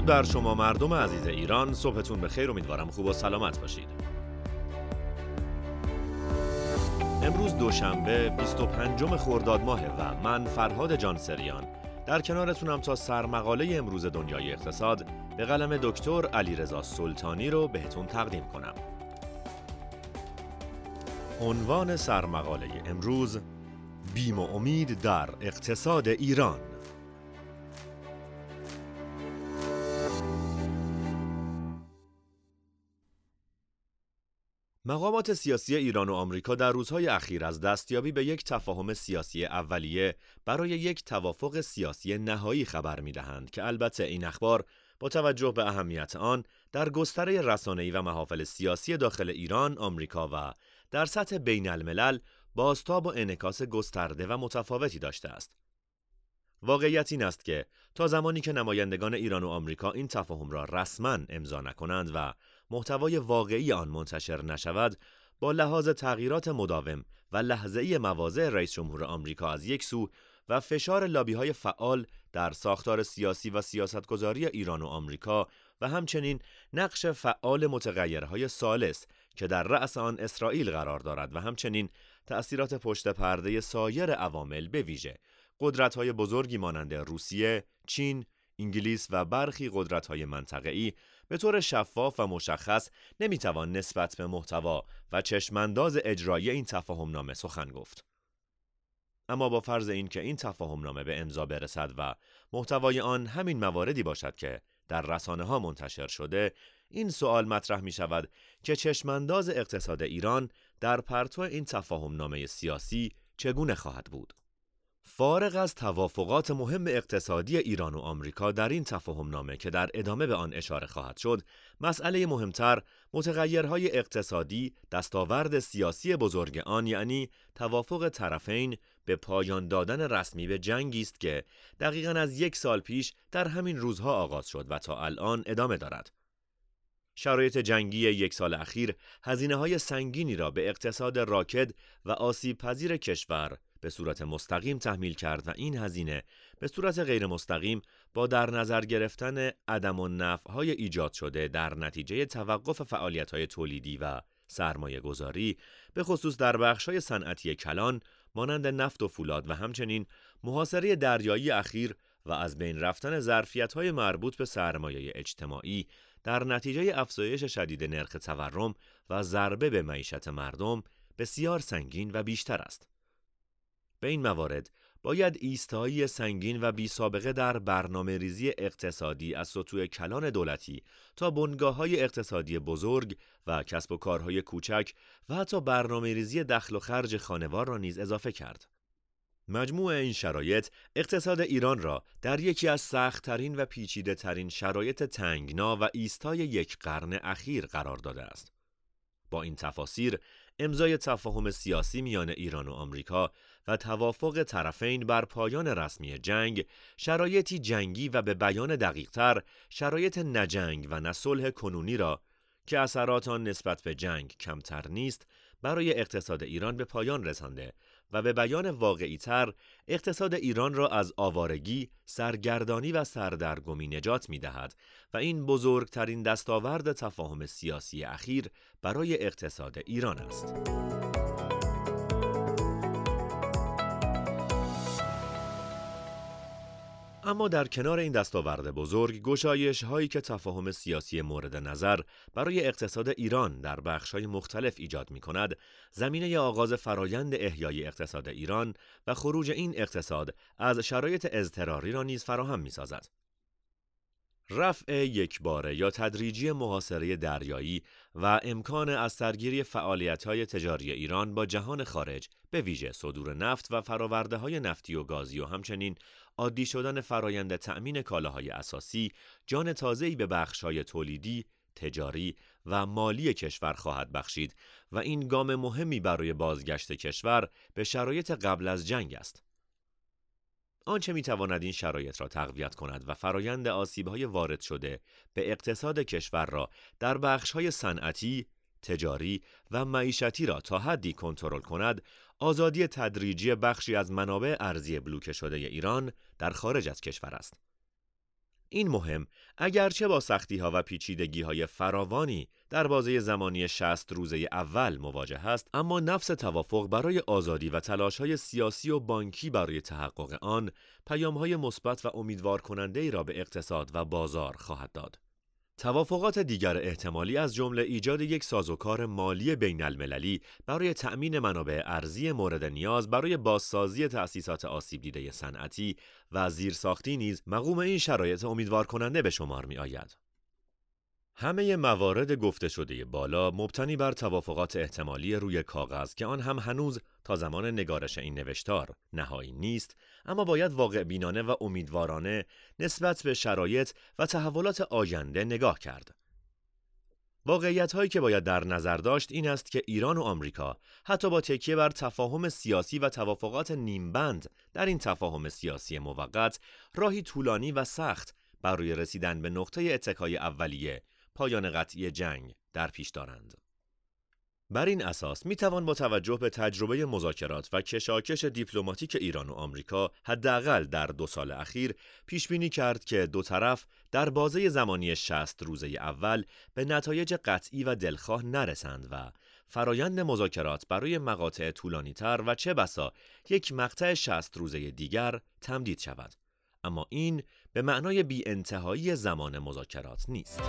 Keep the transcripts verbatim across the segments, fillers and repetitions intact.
درود بر شما مردم عزیز ایران، صبحتون بخیر، امیدوارم خوب و سلامت باشید. امروز دوشنبه بیست و پنجم خرداد ماه و من فرهاد جانسریان در کنارتونم تا سرمقاله امروز دنیای اقتصاد به قلم دکتر علیرضا سلطانی رو بهتون تقدیم کنم. عنوان سرمقاله امروز: بیم و امید در اقتصاد ایران. مقامات سیاسی ایران و آمریکا در روزهای اخیر از دستیابی به یک تفاهم سیاسی اولیه برای یک توافق سیاسی نهایی خبر می‌دهند که البته این اخبار با توجه به اهمیت آن در گستره رسانه‌ای و محافل سیاسی داخل ایران، آمریکا و در سطح بین الملل بازتاب و انعکاس گسترده و متفاوتی داشته است. واقعیت این است که تا زمانی که نمایندگان ایران و آمریکا این تفاهم را رسما امضا نکنند و محتوای واقعی آن منتشر نشود، با لحاظ تغییرات مداوم و لحظه‌ای مواضع رئیس جمهور آمریکا از یک سو و فشار لابی‌های فعال در ساختار سیاسی و سیاستگذاری ایران و آمریکا و همچنین نقش فعال متغیرهای ثالث که در رأس آن اسرائیل قرار دارد و همچنین تأثیرات پشت پرده سایر عوامل به ویژه قدرت‌های بزرگی مانند روسیه، چین، انگلیس و برخی قدرت‌های منطقه‌ای به طور شفاف و مشخص نمی‌توان نسبت به محتوا و چشمانداز اجرایی این تفاهمنامه سخن گفت. اما با فرض اینکه این تفاهمنامه به امضا برسد و محتوای آن همین مواردی باشد که در رسانه‌ها منتشر شده، این سوال مطرح می‌شود که چشمانداز اقتصاد ایران در پرتو این تفاهمنامه سیاسی چگونه خواهد بود؟ فارغ از توافقات مهم اقتصادی ایران و آمریکا در این تفاهمنامه که در ادامه به آن اشاره خواهد شد، مسئله مهمتر متغیرهای اقتصادی دستاورد سیاسی بزرگ آن، یعنی توافق طرفین به پایان دادن رسمی به جنگی است که دقیقاً از یک سال پیش در همین روزها آغاز شد و تا الان ادامه دارد. شرایط جنگی یک سال اخیر هزینه‌های سنگینی را به اقتصاد راکد و آسیب پذیر کشور به صورت مستقیم تحمیل کرد و این هزینه به صورت غیر مستقیم با در نظر گرفتن عدم النفع‌های ایجاد شده در نتیجه توقف فعالیت‌های تولیدی و سرمایه گذاری به خصوص در بخش‌های صنعتی کلان مانند نفت و فولاد و همچنین محاصره دریایی اخیر و از بین رفتن ظرفیت‌های مربوط به سرمایه اجتماعی در نتیجه افزایش شدید نرخ تورم و ضربه به معیشت مردم بسیار سنگین و بیشتر است. به این موارد باید ایستایی سنگین و بی سابقه در برنامه ریزی اقتصادی از سطوح کلان دولتی تا بنگاه‌های اقتصادی بزرگ و کسب و کارهای کوچک و حتی برنامه ریزی دخل و خرج خانوار را نیز اضافه کرد. مجموع این شرایط اقتصاد ایران را در یکی از سخت‌ترین و پیچیده‌ترین شرایط تنگنا و ایستای یک قرن اخیر قرار داده است. با این تفاسیر، امضای تفاهم سیاسی میان ایران و آمریکا و توافق طرفین بر پایان رسمی جنگ، شرایطی جنگی و به بیان دقیق‌تر شرایط نجنگ و نصلح کنونی را که اثرات آن نسبت به جنگ کمتر نیست برای اقتصاد ایران به پایان رسانده و به بیان واقعی‌تر اقتصاد ایران را از آوارگی، سرگردانی و سردرگمی نجات می‌دهد و این بزرگترین دستاورد تفاهم سیاسی اخیر برای اقتصاد ایران است. اما در کنار این دستاورد بزرگ، گشایش هایی که تفاهم سیاسی مورد نظر برای اقتصاد ایران در بخش‌های مختلف ایجاد می‌کند، زمینه آغاز فرایند احیای اقتصاد ایران و خروج این اقتصاد از شرایط اضطراری را نیز فراهم می‌سازد. رفع یکباره یا تدریجی محاصره دریایی و امکان از سرگیری فعالیت‌های تجاری ایران با جهان خارج به ویژه صدور نفت و فرآورده‌های نفتی و گازی و همچنین عادی شدن فرایند تأمین کالاهای اساسی جان تازه‌ای به بخش‌های تولیدی، تجاری و مالی کشور خواهد بخشید و این گام مهمی برای بازگشت کشور به شرایط قبل از جنگ است. آنچه میتواند این شرایط را تقویت کند و فرایند آسیب‌های وارد شده به اقتصاد کشور را در بخش‌های صنعتی، تجاری و معیشتی را تا حدی کنترل کند، آزادی تدریجی بخشی از منابع ارزی بلوکه شده ایران در خارج از کشور است. این مهم اگرچه با سختی‌ها و پیچیدگی‌های فراوانی در بازه زمانی شصت روزه اول مواجه است، اما نفس توافق برای آزادی و تلاش‌های سیاسی و بانکی برای تحقق آن پیام‌های مثبت و امیدوار کننده‌ای را به اقتصاد و بازار خواهد داد. توافقات دیگر احتمالی از جمله ایجاد یک سازوکار مالی بین المللی برای تأمین منابع ارزی مورد نیاز برای بازسازی تأسیسات آسیب دیده صنعتی و زیرساختی نیز مقوم این شرایط امیدوار کننده به شمار می آید. همه موارد گفته شده بالا مبتنی بر توافقات احتمالی روی کاغذ که آن هم هنوز تا زمان نگارش این نوشتار نهایی نیست، اما باید واقع بینانه و امیدوارانه نسبت به شرایط و تحولات آینده نگاه کرد. واقعیت هایی که باید در نظر داشت این است که ایران و آمریکا حتی با تکیه بر تفاهم سیاسی و توافقات نیمبند در این تفاهم سیاسی موقت راهی طولانی و سخت برای رسیدن به نقطه اتکای اولیه پایان قطعی جنگ در پیش دارند. بر این اساس می توان با توجه به تجربه مذاکرات و کشاکش دیپلماتیک ایران و آمریکا حداقل در دو سال اخیر پیش بینی کرد که دو طرف در بازه زمانی شصت روزه اول به نتایج قطعی و دلخواه نرسند و فرایند مذاکرات برای مقاطع طولانی تر و چه بسا یک مقطع شصت روزه دیگر تمدید شود. اما این به معنای بی انتهایی زمان مذاکرات نیست.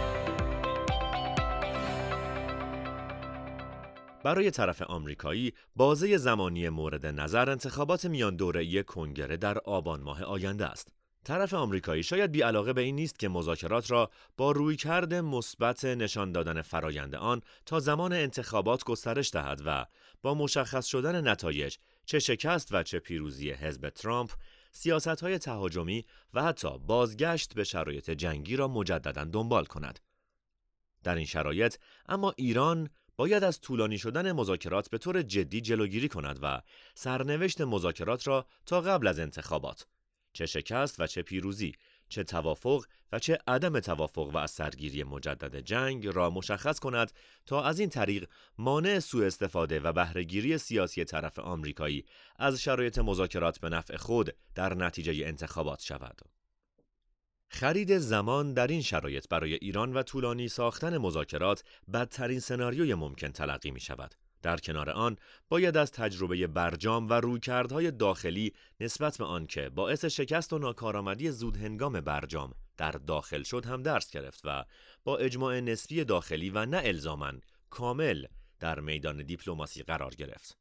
برای طرف آمریکایی بازه زمانی مورد نظر انتخابات میان دوره‌ای کنگره در آبان ماه آینده است. طرف آمریکایی شاید بی علاقه به این نیست که مذاکرات را با رویکرد مثبت نشان دادن فرایند آن تا زمان انتخابات گسترش دهد و با مشخص شدن نتایج چه شکست و چه پیروزی حزب ترامپ سیاست‌های تهاجمی و حتی بازگشت به شرایط جنگی را مجدداً دنبال کند. در این شرایط اما ایران باید از طولانی شدن مذاکرات به طور جدی جلوگیری کند و سرنوشت مذاکرات را تا قبل از انتخابات، چه شکست و چه پیروزی، چه توافق و چه عدم توافق و از سرگیری مجدد جنگ را مشخص کند تا از این طریق مانع سوء استفاده و بهره‌گیری سیاسی طرف آمریکایی از شرایط مذاکرات به نفع خود در نتیجه انتخابات شود. خرید زمان در این شرایط برای ایران و طولانی ساختن مذاکرات بدترین سناریوی ممکن تلقی می شود. در کنار آن باید از تجربه برجام و رویکردهای داخلی نسبت به آن که باعث شکست و ناکارآمدی زودهنگام برجام در داخل شد هم درس گرفت و با اجماع نسبی داخلی و نه الزاماً کامل در میدان دیپلماسی قرار گرفت.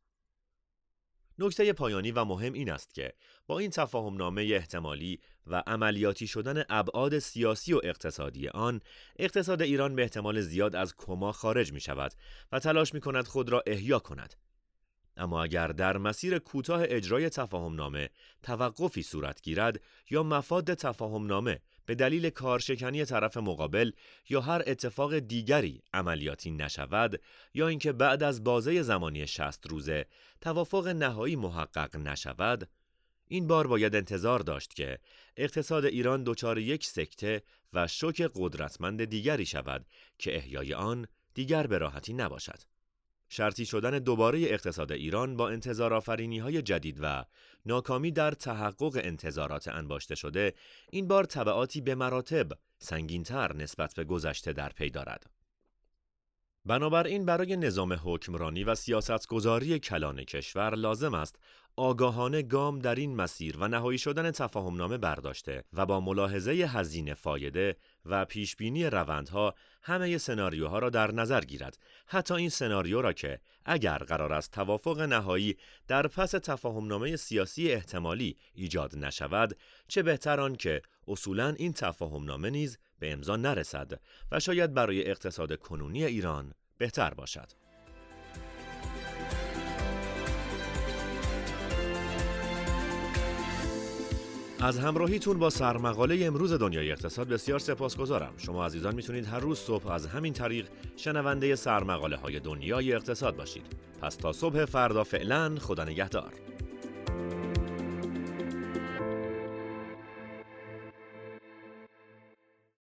نکته پایانی و مهم این است که با این تفاهمنامه احتمالی و عملیاتی شدن ابعاد سیاسی و اقتصادی آن، اقتصاد ایران به احتمال زیاد از کما خارج می شود و تلاش می کند خود را احیا کند. اما اگر در مسیر کوتاه اجرای تفاهمنامه توقفی صورت گیرد یا مفاد تفاهمنامه به دلیل کارشکنی طرف مقابل یا هر اتفاق دیگری عملیاتی نشود یا اینکه بعد از بازه زمانی شصت روزه توافق نهایی محقق نشود، این بار باید انتظار داشت که اقتصاد ایران دچار یک سکته و شوک قدرتمند دیگری شود که احیای آن دیگر به راحتی نباشد. شرطی شدن دوباره اقتصاد ایران با انتظارآفرینی‌های جدید و ناکامی در تحقق انتظارات انباشته شده، این بار تبعاتی به مراتب سنگین‌تر نسبت به گذشته در پی دارد. بنابراین برای نظام حکمرانی و سیاستگذاری کلان کشور لازم است آگاهانه گام در این مسیر و نهایی شدن تفاهمنامه برداشته و با ملاحظه هزینه فایده و پیشبینی روندها همه سناریوها را در نظر گیرد، حتی این سناریو را که اگر قرار است توافق نهایی در پس تفاهمنامه سیاسی احتمالی ایجاد نشود، چه بهتر آن که اصولاً این تفاهمنامه نیز به امضا نرسد و شاید برای اقتصاد کنونی ایران بهتر باشد. از همراهیتون با سرمقاله امروز دنیای اقتصاد بسیار سپاسگزارم. شما عزیزان میتونید هر روز صبح از همین طریق شنونده سرمقاله های دنیای اقتصاد باشید. پس تا صبح فردا فعلا خدا نگهدار.